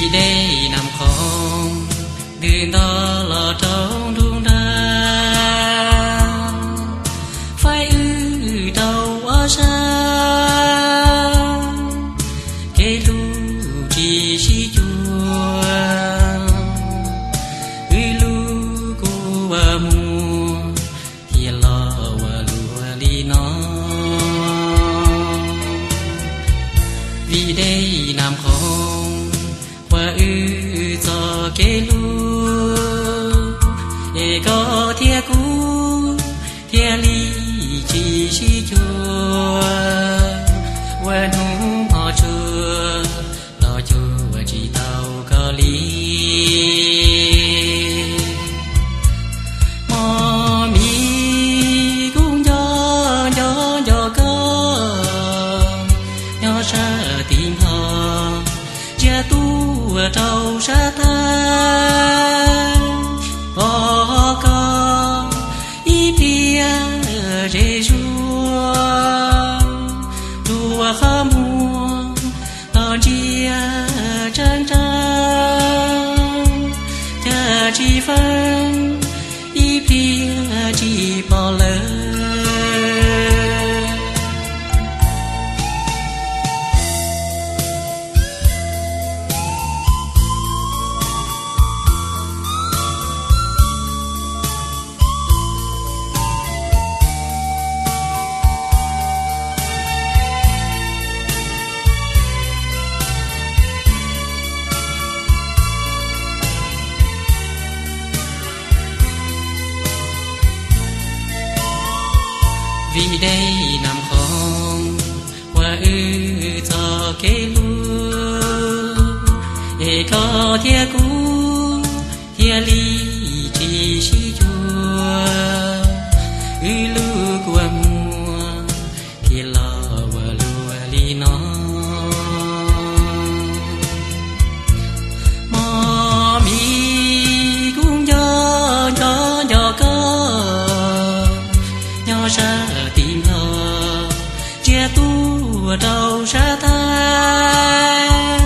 vì đây nằm không đường đó lò trong đuông đau phải ư đầu ở xa cái lu chỉ si chua ư lu cô bà mua thì lo và lùa li nó vì đây nằm không và ư cho cái lu e có thia cú thia li chỉ si chua và nung họ chua lo chua chỉ tàu có lý mò mi cũng do có nhỏ sa tìm họ chia tu ở trâu sa tha có ý pia rê rùa rùa khá mua tòn chia trăng trăng cha chi phân ý pia chi bỏ lỡ vì đây nằm không qua ư cho cái lúa để có thia cú thia li chỉ si chua ư lu của mua kia lo và lúa li nó mò mi cũng do có nhỏ sa tìm họ chia tu ở đâu sa tha